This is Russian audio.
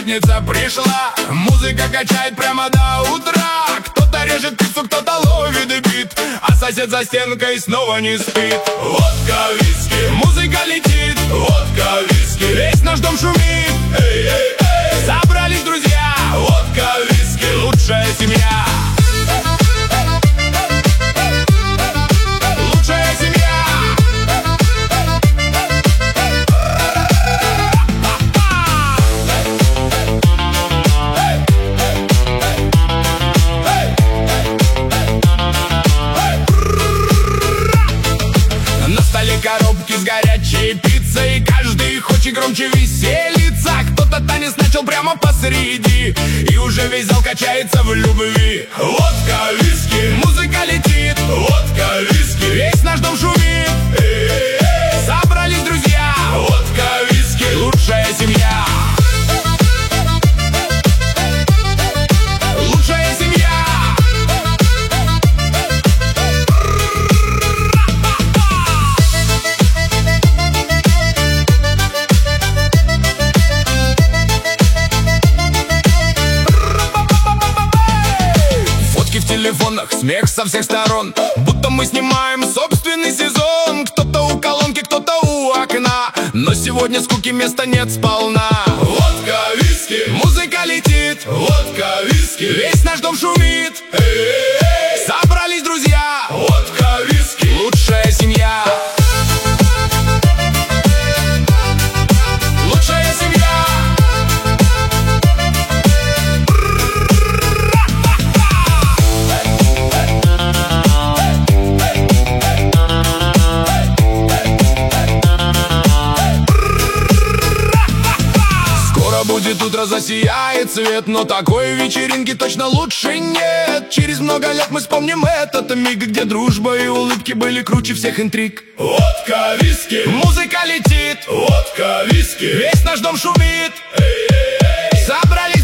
пятница пришла, музыка качает прямо до утра. Кто-то режет пиццу, кто-то ловит бит, а сосед за стенкой снова не спит. Водка, виски, музыка летит. Водка, виски, весь наш дом шумит. Эй, эй, эй. Собрались друзья. Водка, виски, лучшая семья. Лучшая семья. На столе коробки с горячей пиццей, каждый хочет громче веселиться. Кто-то танец начал прямо посреди, и уже весь зал качается в любви. Водка, виски, музыка летит. Водка, виски, весь наш дом шумит. Эй, эй, эй. Собрались друзья. Водка, виски, лучшая семья. Лучшая семья. В телефонах смех со всех сторон, будто мы снимаем собственный сезон. Кто-то у колонки, кто-то у окна, но сегодня скуки места нет сполна. Водка, виски, музыка летит. Водка, виски, весь наш дом шумит. Эй, эй, эй. Собрались друзья. Водка, виски, лучшая семья. Лучшая семья. Будет утро, засияет свет, но такой вечеринки точно лучше нет. Через много лет мы вспомним этот миг, где дружба и улыбки были круче всех интриг. Водка, виски, музыка летит. Водка, виски, весь наш дом шумит. Эй, эй, эй. Собрались